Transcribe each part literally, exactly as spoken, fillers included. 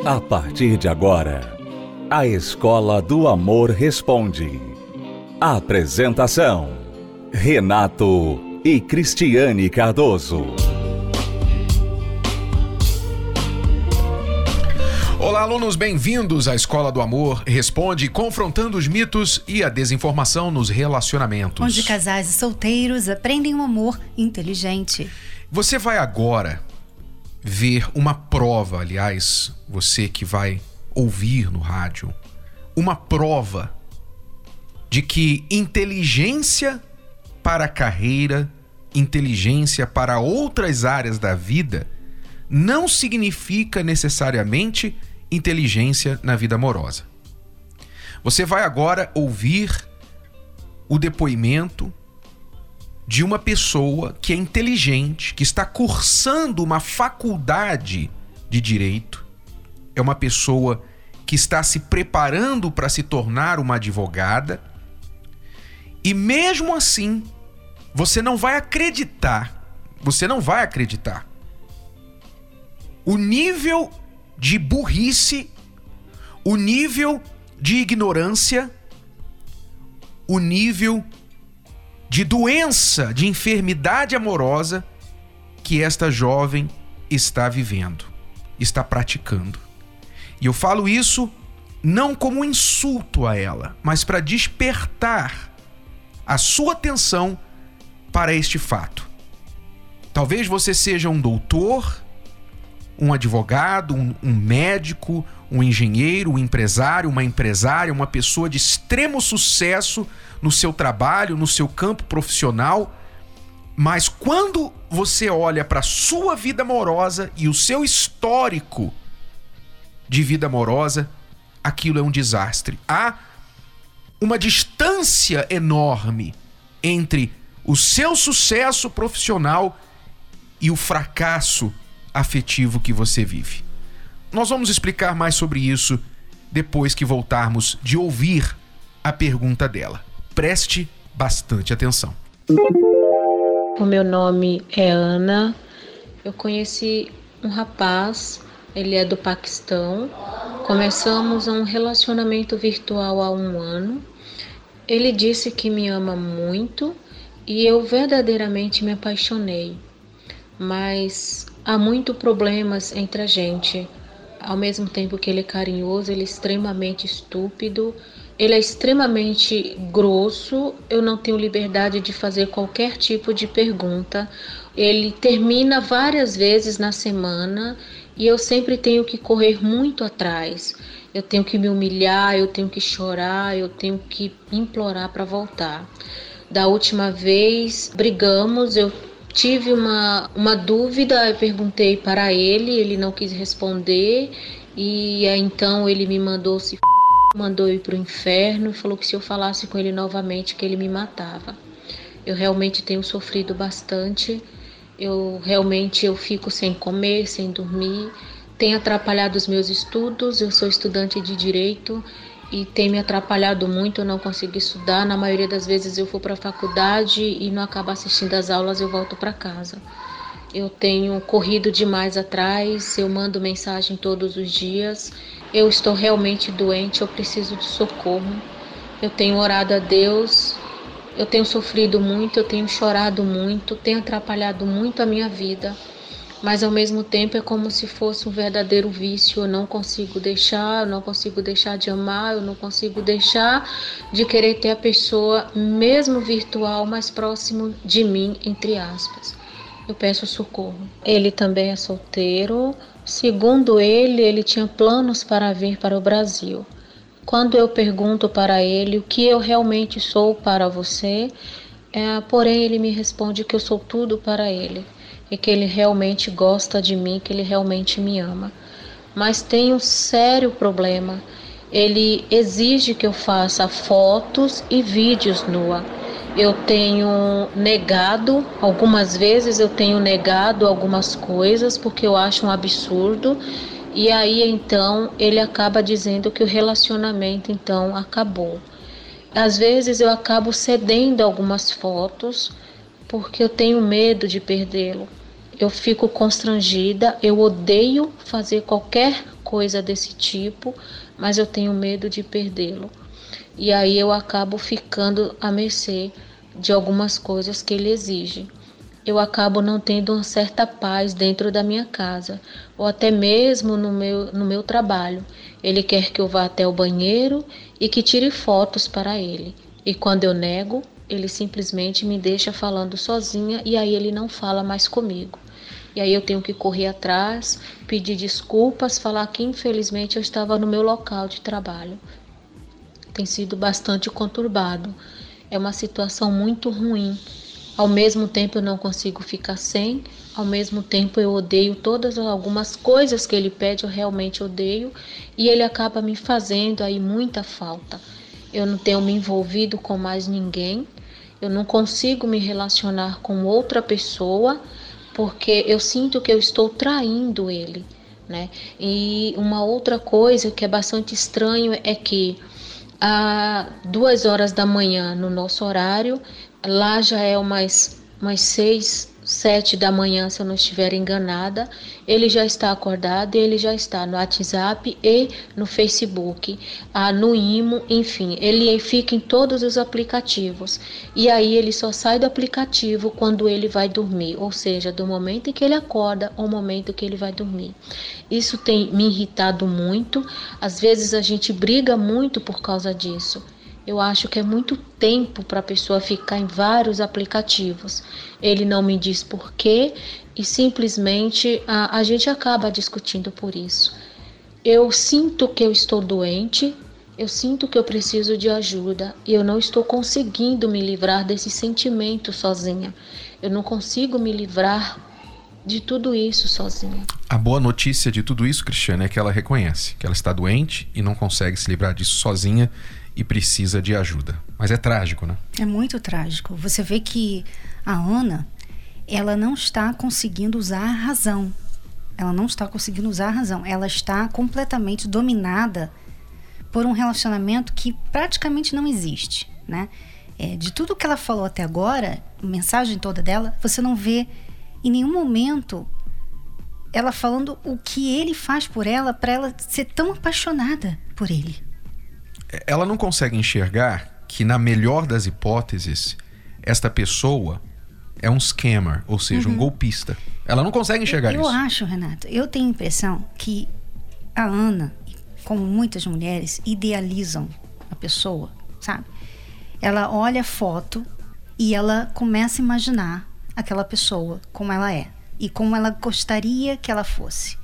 A partir de agora, a Escola do Amor Responde. Apresentação: Renato e Cristiane Cardoso. Olá, alunos, bem-vindos à Escola do Amor Responde, confrontando os mitos e a desinformação nos relacionamentos. Onde casais e solteiros aprendem um amor inteligente. Você vai agora ver uma prova, aliás, você que vai ouvir no rádio, uma prova de que inteligência para a carreira, inteligência para outras áreas da vida, não significa necessariamente inteligência na vida amorosa. Você vai agora ouvir o depoimento de uma pessoa que é inteligente, que está cursando uma faculdade de direito, é uma pessoa que está se preparando para se tornar uma advogada, e mesmo assim, você não vai acreditar, você não vai acreditar o nível de burrice, o nível de ignorância, o nível de doença, de enfermidade amorosa que esta jovem está vivendo, está praticando. E eu falo isso não como um insulto a ela, mas para despertar a sua atenção para este fato. Talvez você seja um doutor, um advogado, um, um médico, um engenheiro, um empresário, uma empresária, uma pessoa de extremo sucesso no seu trabalho, no seu campo profissional, mas quando você olha para a sua vida amorosa e o seu histórico de vida amorosa, aquilo é um desastre. Há uma distância enorme entre o seu sucesso profissional e o fracasso afetivo que você vive. Nós vamos explicar mais sobre isso depois que voltarmos de ouvir a pergunta dela. Preste bastante atenção. O meu nome é Ana. Eu conheci um rapaz, ele é do Paquistão. Começamos um relacionamento virtual há um ano. Ele disse que me ama muito e eu verdadeiramente me apaixonei. Mas há muitos problemas entre a gente. Ao mesmo tempo que ele é carinhoso, ele é extremamente estúpido, ele é extremamente grosso, eu não tenho liberdade de fazer qualquer tipo de pergunta. Ele termina várias vezes na semana e eu sempre tenho que correr muito atrás. Eu tenho que me humilhar, eu tenho que chorar, eu tenho que implorar para voltar. Da última vez, brigamos, eu tive uma, uma dúvida, eu perguntei para ele, ele não quis responder e então ele me mandou se f... mandou ir para o inferno, falou que se eu falasse com ele novamente que ele me matava. Eu realmente tenho sofrido bastante, eu realmente eu fico sem comer, sem dormir, tem atrapalhado os meus estudos, eu sou estudante de direito e tem me atrapalhado muito, eu não consigo estudar. Na maioria das vezes eu vou para a faculdade e não acabo assistindo as aulas, eu volto para casa. Eu tenho corrido demais atrás, eu mando mensagem todos os dias. Eu estou realmente doente, eu preciso de socorro. Eu tenho orado a Deus, eu tenho sofrido muito, eu tenho chorado muito, tenho atrapalhado muito a minha vida. Mas ao mesmo tempo é como se fosse um verdadeiro vício. Eu não consigo deixar, eu não consigo deixar de amar, eu não consigo deixar de querer ter a pessoa, mesmo virtual, mais próximo de mim, entre aspas. Eu peço socorro. Ele também é solteiro. Segundo ele, ele tinha planos para vir para o Brasil. Quando eu pergunto para ele o que eu realmente sou para você, é, porém ele me responde que eu sou tudo para ele. E que ele realmente gosta de mim, que ele realmente me ama. Mas tem um sério problema. Ele exige que eu faça fotos e vídeos nua. Eu tenho negado, algumas vezes eu tenho negado algumas coisas porque eu acho um absurdo. E aí então ele acaba dizendo que o relacionamento então acabou. Às vezes eu acabo cedendo algumas fotos porque eu tenho medo de perdê-lo. Eu fico constrangida, eu odeio fazer qualquer coisa desse tipo, mas eu tenho medo de perdê-lo. E aí eu acabo ficando à mercê de algumas coisas que ele exige. Eu acabo não tendo uma certa paz dentro da minha casa, ou até mesmo no meu, no meu trabalho. Ele quer que eu vá até o banheiro e que tire fotos para ele. E quando eu nego, ele simplesmente me deixa falando sozinha e aí ele não fala mais comigo. E aí eu tenho que correr atrás, pedir desculpas, falar que infelizmente eu estava no meu local de trabalho. Tem sido bastante conturbado. É uma situação muito ruim. Ao mesmo tempo eu não consigo ficar sem, ao mesmo tempo eu odeio todas algumas coisas que ele pede, eu realmente odeio, e ele acaba me fazendo aí muita falta. Eu não tenho me envolvido com mais ninguém, eu não consigo me relacionar com outra pessoa, porque eu sinto que eu estou traindo ele, né? E uma outra coisa que é bastante estranho é que às duas horas da manhã no nosso horário, lá já é umas, umas seis, sete da manhã, se eu não estiver enganada, ele já está acordado, ele já está no WhatsApp e no Facebook, ah, no Imo, enfim, ele fica em todos os aplicativos. E aí ele só sai do aplicativo quando ele vai dormir, ou seja, do momento em que ele acorda ao momento que ele vai dormir. Isso tem me irritado muito, às vezes a gente briga muito por causa disso. Eu acho que é muito tempo para a pessoa ficar em vários aplicativos. Ele não me diz por quê e simplesmente a, a gente acaba discutindo por isso. Eu sinto que eu estou doente, eu sinto que eu preciso de ajuda e eu não estou conseguindo me livrar desse sentimento sozinha. Eu não consigo me livrar de tudo isso sozinha. A boa notícia de tudo isso, Cristiane, é que ela reconhece que ela está doente e não consegue se livrar disso sozinha e precisa de ajuda. Mas é trágico, né? É muito trágico. Você vê que a Ana, ela não está conseguindo usar a razão. Ela não está conseguindo usar a razão. Ela está completamente dominada por um relacionamento que praticamente não existe, né? É, de tudo que ela falou até agora, a mensagem toda dela, você não vê em nenhum momento ela falando o que ele faz por ela, para ela ser tão apaixonada por ele. Ela não consegue enxergar que, na melhor das hipóteses, esta pessoa é um scammer, ou seja, uhum. um golpista. Ela não consegue enxergar eu, isso. Eu acho, Renato, eu tenho a impressão que a Ana, como muitas mulheres, idealizam a pessoa, sabe? Ela olha a foto e ela começa a imaginar aquela pessoa, como ela é e como ela gostaria que ela fosse.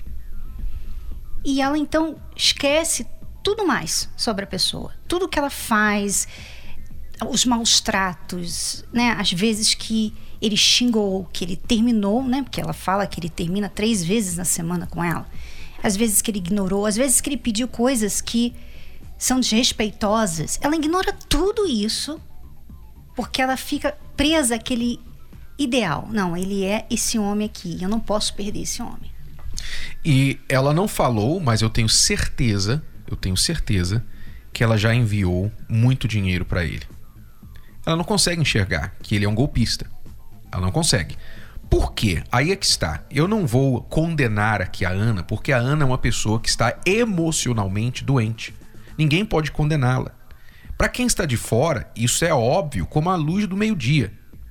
E ela então esquece tudo mais sobre a pessoa, tudo que ela faz, os maus tratos, né? Às vezes que ele xingou, que ele terminou, né? Porque ela fala que ele termina três vezes na semana com ela. Às vezes que ele ignorou, às vezes que ele pediu coisas que são desrespeitosas. Ela ignora tudo isso porque ela fica presa àquele ideal. Não, ele é esse homem aqui, eu não posso perder esse homem. E ela não falou, mas eu tenho certeza Eu tenho certeza que ela já enviou muito dinheiro para ele. Ela não consegue enxergar que ele é um golpista. Ela não consegue. Por quê? Aí é que está. Eu não vou condenar aqui a Ana, porque a Ana é uma pessoa que está emocionalmente doente. Ninguém pode condená-la. Para quem está de fora, isso é óbvio como a luz do meio-dia.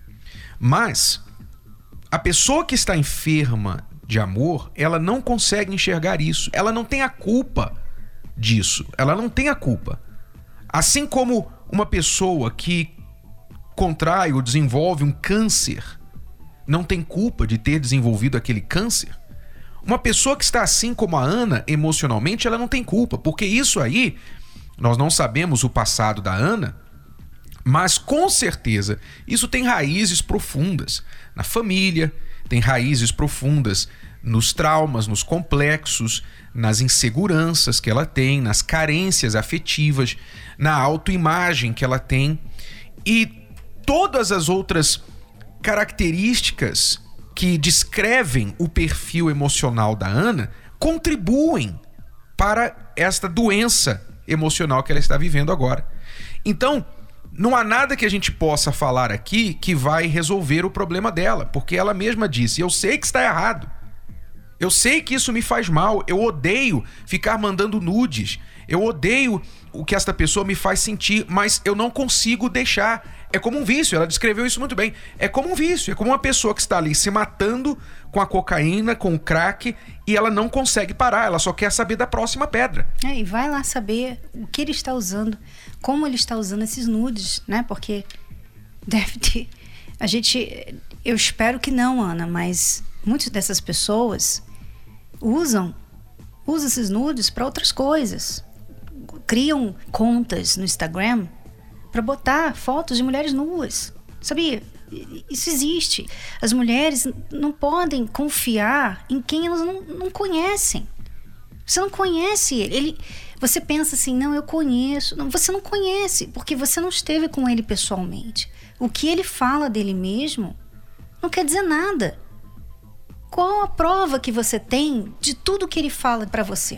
Mas a pessoa que está enferma de amor, ela não consegue enxergar isso. Ela não tem a culpa disso, ela não tem a culpa. Assim como uma pessoa que contrai ou desenvolve um câncer não tem culpa de ter desenvolvido aquele câncer, uma pessoa que está assim como a Ana emocionalmente, ela não tem culpa, porque isso aí, nós não sabemos o passado da Ana, mas com certeza isso tem raízes profundas na família, tem raízes profundas nos traumas, nos complexos, nas inseguranças que ela tem, nas carências afetivas, na autoimagem que ela tem e todas as outras características que descrevem o perfil emocional da Ana contribuem para esta doença emocional que ela está vivendo agora. Então, não há nada que a gente possa falar aqui que vai resolver o problema dela, porque ela mesma disse, eu sei que está errado. Eu sei que isso me faz mal. Eu odeio ficar mandando nudes. Eu odeio o que esta pessoa me faz sentir, mas eu não consigo deixar. É como um vício, ela descreveu isso muito bem. É como um vício, é como uma pessoa que está ali se matando com a cocaína, com o crack, e ela não consegue parar, ela só quer saber da próxima pedra. É, e vai lá saber o que ele está usando, como ele está usando esses nudes, né? Porque deve ter... A gente... Eu espero que não, Ana, mas muitas dessas pessoas usam, usam esses nudes para outras coisas. Criam contas no Instagram para botar fotos de mulheres nuas. Sabia? Isso existe. As mulheres não podem confiar em quem elas não, não conhecem. Você não conhece ele. ele. Você pensa assim, não, eu conheço. Não, você não conhece, porque você não esteve com ele pessoalmente. O que ele fala dele mesmo não quer dizer nada. Qual a prova que você tem de tudo que ele fala para você?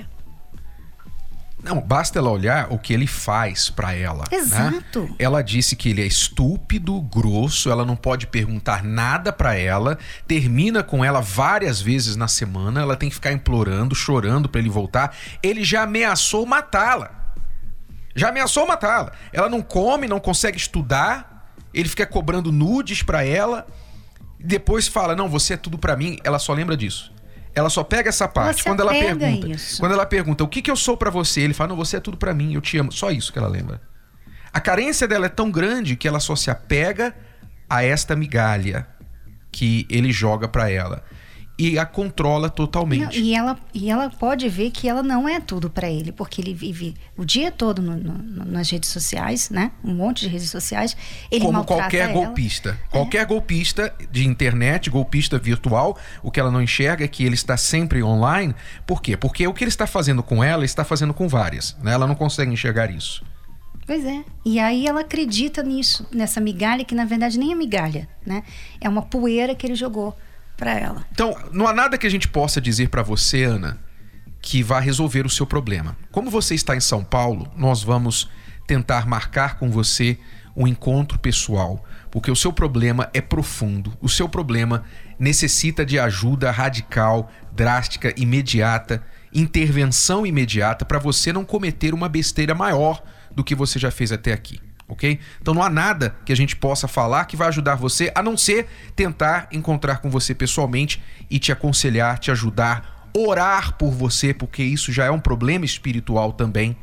Não, basta ela olhar o que ele faz pra ela. Exato. Né? Ela disse que ele é estúpido, grosso, ela não pode perguntar nada pra ela, termina com ela várias vezes na semana, ela tem que ficar implorando, chorando pra ele voltar. Ele já ameaçou matá-la. Já ameaçou matá-la. Ela não come, não consegue estudar, ele fica cobrando nudes pra ela, depois fala, não, você é tudo pra mim, ela só lembra disso. Ela só pega essa parte. Você quando ela pega pergunta, isso. quando ela pergunta o que, que eu sou pra você, ele fala, não, você é tudo pra mim, eu te amo. Só isso que ela lembra. A carência dela é tão grande que ela só se apega a esta migalha que ele joga pra ela e a controla totalmente. Não, e, ela, e ela pode ver que ela não é tudo para ele, porque ele vive o dia todo no, no, nas redes sociais, né? Um monte de redes sociais. Ele Como maltrata qualquer ela. golpista. É. Qualquer golpista de internet, golpista virtual, o que ela não enxerga é que ele está sempre online. Por quê? Porque o que ele está fazendo com ela, ele está fazendo com várias. Né? Ela não consegue enxergar isso. Pois é. E aí ela acredita nisso, nessa migalha que na verdade nem é migalha, né? É uma poeira que ele jogou para ela. Então, não há nada que a gente possa dizer para você, Ana, que vá resolver o seu problema. Como você está em São Paulo, nós vamos tentar marcar com você um encontro pessoal, porque o seu problema é profundo. O seu problema necessita de ajuda radical, drástica, imediata, intervenção imediata para você não cometer uma besteira maior do que você já fez até aqui. Ok? Então não há nada que a gente possa falar que vai ajudar você, a não ser tentar encontrar com você pessoalmente e te aconselhar, te ajudar, orar por você, porque isso já é um problema espiritual também.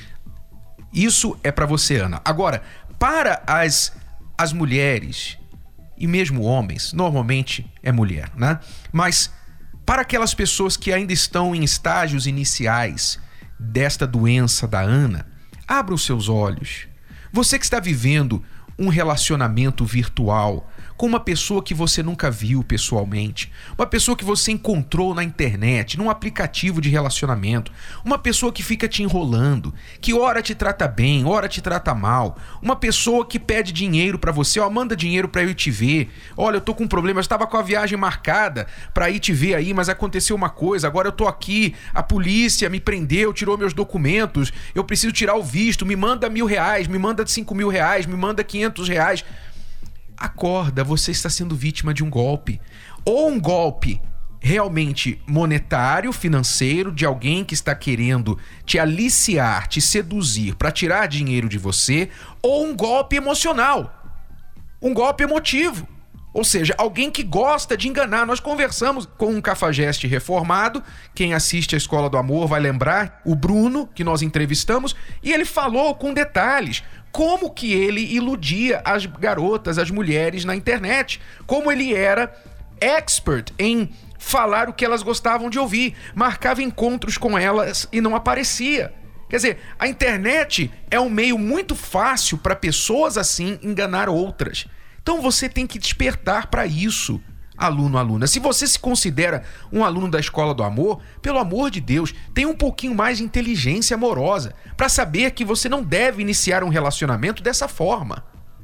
Isso é para você, Ana. Agora, para as, as mulheres e mesmo homens, normalmente é mulher, né? Mas para aquelas pessoas que ainda estão em estágios iniciais desta doença da Ana, abra os seus olhos. Você que está vivendo um relacionamento virtual com uma pessoa que você nunca viu pessoalmente, uma pessoa que você encontrou na internet, num aplicativo de relacionamento, uma pessoa que fica te enrolando, que ora te trata bem, ora te trata mal, uma pessoa que pede dinheiro pra você, ó, manda dinheiro pra eu ir te ver, olha, eu tô com um problema, eu estava com a viagem marcada pra ir te ver aí, mas aconteceu uma coisa, agora eu tô aqui, a polícia me prendeu, tirou meus documentos, eu preciso tirar o visto, me manda mil reais, me manda cinco mil reais, me manda quinhentos reais. Acorda, você está sendo vítima de um golpe. Ou um golpe realmente monetário, financeiro, de alguém que está querendo te aliciar, te seduzir para tirar dinheiro de você, ou um golpe emocional. Um golpe emotivo. Ou seja, alguém que gosta de enganar. Nós conversamos com um cafajeste reformado, quem assiste a Escola do Amor vai lembrar, o Bruno, que nós entrevistamos, e ele falou com detalhes como que ele iludia as garotas, as mulheres na internet, como ele era expert em falar o que elas gostavam de ouvir, marcava encontros com elas e não aparecia. Quer dizer, a internet é um meio muito fácil para pessoas assim enganar outras. Então você tem que despertar para isso, aluno, aluna. Se você se considera um aluno da Escola do Amor, pelo amor de Deus, tenha um pouquinho mais de inteligência amorosa para saber que você não deve iniciar um relacionamento dessa forma.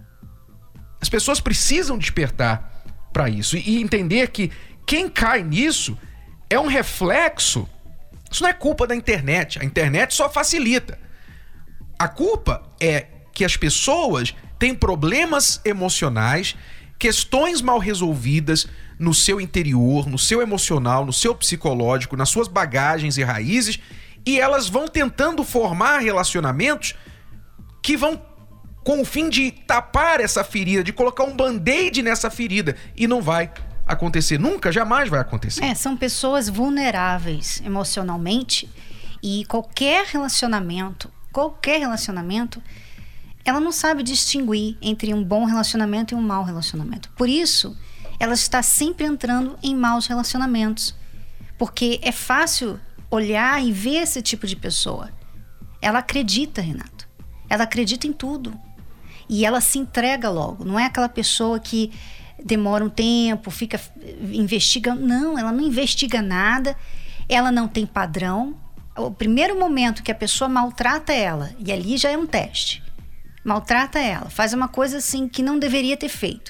As pessoas precisam despertar para isso e entender que quem cai nisso é um reflexo. Isso não é culpa da internet. A internet só facilita. A culpa é que as pessoas têm problemas emocionais questões mal resolvidas no seu interior, no seu emocional, no seu psicológico, nas suas bagagens e raízes, e elas vão tentando formar relacionamentos que vão com o fim de tapar essa ferida, de colocar um band-aid nessa ferida, e não vai acontecer, nunca, jamais vai acontecer. É, são pessoas vulneráveis emocionalmente, e qualquer relacionamento, qualquer relacionamento, ela não sabe distinguir entre um bom relacionamento e um mau relacionamento. Por isso, ela está sempre entrando em maus relacionamentos. Porque é fácil olhar e ver esse tipo de pessoa. Ela acredita, Renato. Ela acredita em tudo. E ela se entrega logo. Não é aquela pessoa que demora um tempo, fica investigando. Não, ela não investiga nada. Ela não tem padrão. O primeiro momento que a pessoa maltrata ela, e ali já é um teste. Maltrata ela, faz uma coisa assim que não deveria ter feito.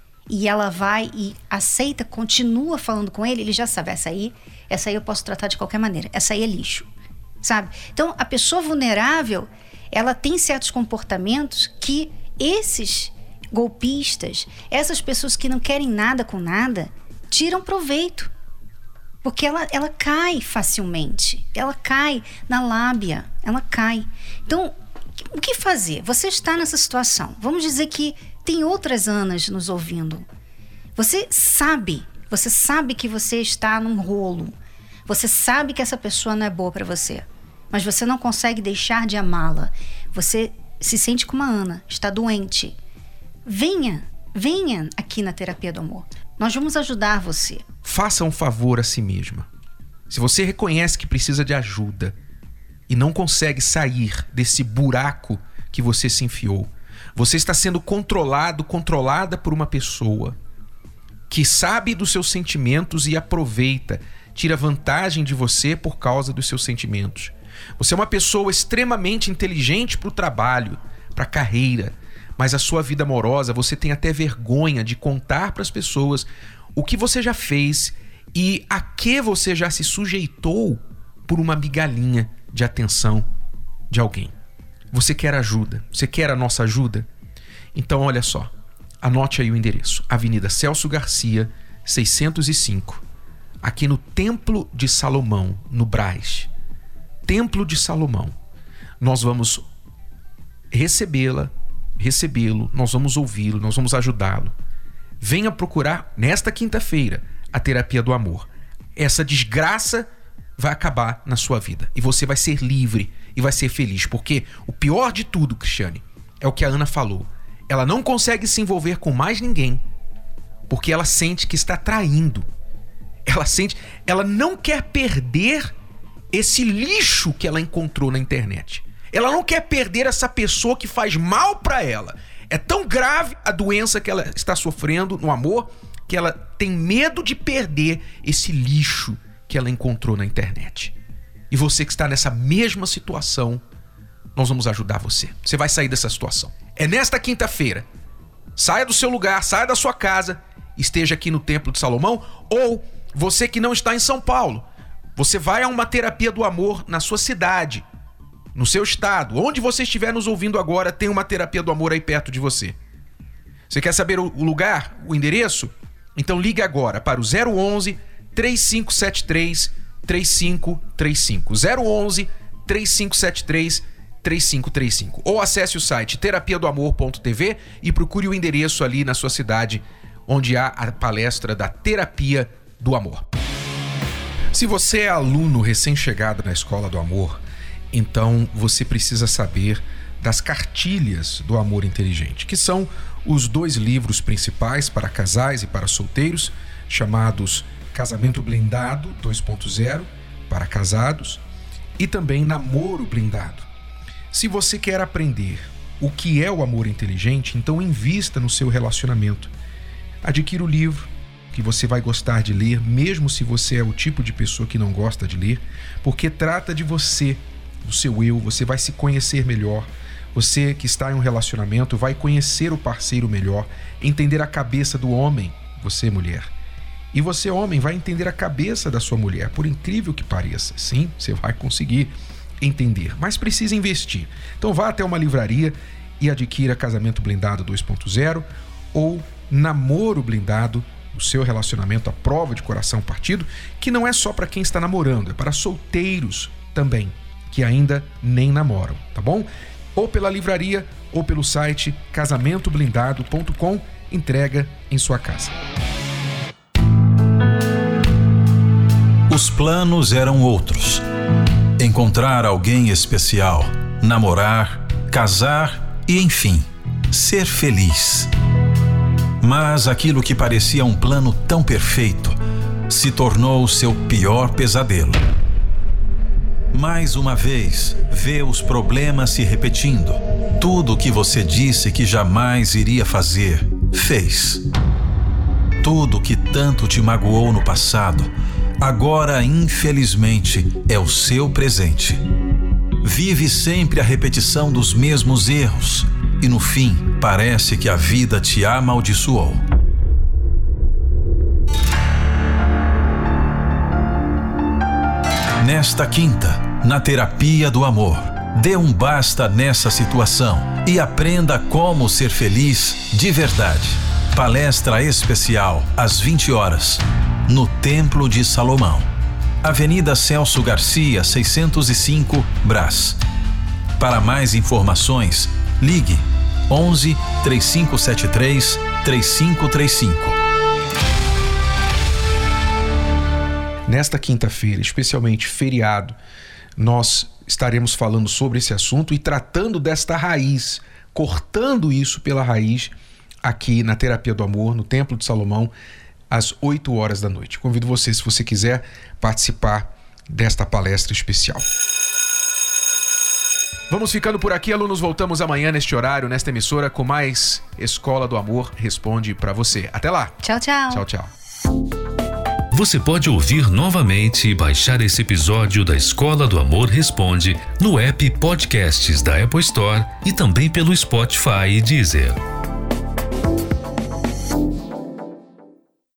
E ela vai e aceita, continua falando com ele, ele já sabe, essa aí, essa aí eu posso tratar de qualquer maneira, essa aí é lixo, sabe? Então, a pessoa vulnerável, ela tem certos comportamentos que esses golpistas, essas pessoas que não querem nada com nada, tiram proveito. Porque ela, ela cai facilmente, ela cai na lábia, ela cai. Então, o que fazer? Você está nessa situação. Vamos dizer que tem outras Anas nos ouvindo. Você sabe, você sabe que você está num rolo. Você sabe que essa pessoa não é boa para você. Mas você não consegue deixar de amá-la. Você se sente como uma Ana, está doente. Venha, venha aqui na Terapia do Amor. Nós vamos ajudar você. Faça um favor a si mesma. Se você reconhece que precisa de ajuda e não consegue sair desse buraco que você se enfiou, você está sendo controlado, controlada por uma pessoa que sabe dos seus sentimentos e aproveita, tira vantagem de você por causa dos seus sentimentos. Você é uma pessoa extremamente inteligente para o trabalho, para a carreira, mas a sua vida amorosa, você tem até vergonha de contar para as pessoas o que você já fez e a que você já se sujeitou por uma migalhinha de atenção de alguém. Você quer ajuda? Você quer a nossa ajuda? Então, olha só, anote aí o endereço. Avenida Celso Garcia, seiscentos e cinco, aqui no Templo de Salomão, no Brás. Templo de Salomão. Nós vamos recebê-la, recebê-lo, nós vamos ouvi-lo, nós vamos ajudá-lo. Venha procurar nesta quinta-feira a Terapia do Amor. Essa desgraça vai acabar na sua vida e você vai ser livre e vai ser feliz, porque o pior de tudo, Cristiane, é o que a Ana falou. Ela não consegue se envolver com mais ninguém porque ela sente que está traindo. Ela sente, ela não quer perder esse lixo que ela encontrou na internet. Ela não quer perder essa pessoa que faz mal para ela. É tão grave a doença que ela está sofrendo no amor que ela tem medo de perder esse lixo que ela encontrou na internet. E você que está nessa mesma situação, nós vamos ajudar você. Você vai sair dessa situação. É nesta quinta-feira. Saia do seu lugar, saia da sua casa, esteja aqui no Templo de Salomão, ou você que não está em São Paulo, você vai a uma Terapia do Amor na sua cidade, no seu estado, onde você estiver nos ouvindo agora, tem uma Terapia do Amor aí perto de você. Você quer saber o lugar, o endereço? Então ligue agora para o zero onze, três cinco sete três, três cinco três cinco. zero onze, três cinco sete três, três cinco três cinco. Ou acesse o site terapia do amor ponto t v e procure o endereço ali na sua cidade, onde há a palestra da Terapia do Amor. Se você é aluno recém-chegado na Escola do Amor, então você precisa saber das cartilhas do Amor Inteligente, que são os dois livros principais para casais e para solteiros, chamados Casamento Blindado dois ponto zero para casados e também Namoro Blindado. Se você quer aprender o que é o amor inteligente, então invista no seu relacionamento. Adquira o livro, que você vai gostar de ler, mesmo se você é o tipo de pessoa que não gosta de ler, porque trata de você, do seu eu, você vai se conhecer melhor. Você que está em um relacionamento vai conhecer o parceiro melhor, entender a cabeça do homem, você mulher. E você, homem, vai entender a cabeça da sua mulher, por incrível que pareça. Sim, você vai conseguir entender, mas precisa investir. Então vá até uma livraria e adquira Casamento Blindado dois ponto zero ou Namoro Blindado, o seu relacionamento à prova de coração partido, que não é só para quem está namorando, é para solteiros também, que ainda nem namoram, tá bom? Ou pela livraria ou pelo site casamento blindado ponto com, entrega em sua casa. Os planos eram outros. Encontrar alguém especial, namorar, casar e, enfim, ser feliz. Mas aquilo que parecia um plano tão perfeito se tornou seu pior pesadelo. Mais uma vez, vê os problemas se repetindo. Tudo o que você disse que jamais iria fazer, fez. Tudo que tanto te magoou no passado, agora, infelizmente, é o seu presente. Vive sempre a repetição dos mesmos erros e, no fim, parece que a vida te amaldiçoou. Nesta quinta, na Terapia do Amor, dê um basta nessa situação e aprenda como ser feliz de verdade. Palestra especial às vinte horas, no Templo de Salomão, Avenida Celso Garcia, seiscentos e cinco, Brás. Para mais informações, ligue onze, três cinco sete três, três cinco três cinco. Nesta quinta-feira, especialmente feriado, nós estaremos falando sobre esse assunto e tratando desta raiz, cortando isso pela raiz, aqui na Terapia do Amor, no Templo de Salomão, às oito horas da noite. Convido você, se você quiser, participar desta palestra especial. Vamos ficando por aqui, alunos. Voltamos amanhã neste horário, nesta emissora, com mais Escola do Amor Responde para você. Até lá. Tchau, tchau. Tchau, tchau. Você pode ouvir novamente e baixar esse episódio da Escola do Amor Responde no app Podcasts da Apple Store e também pelo Spotify e Deezer.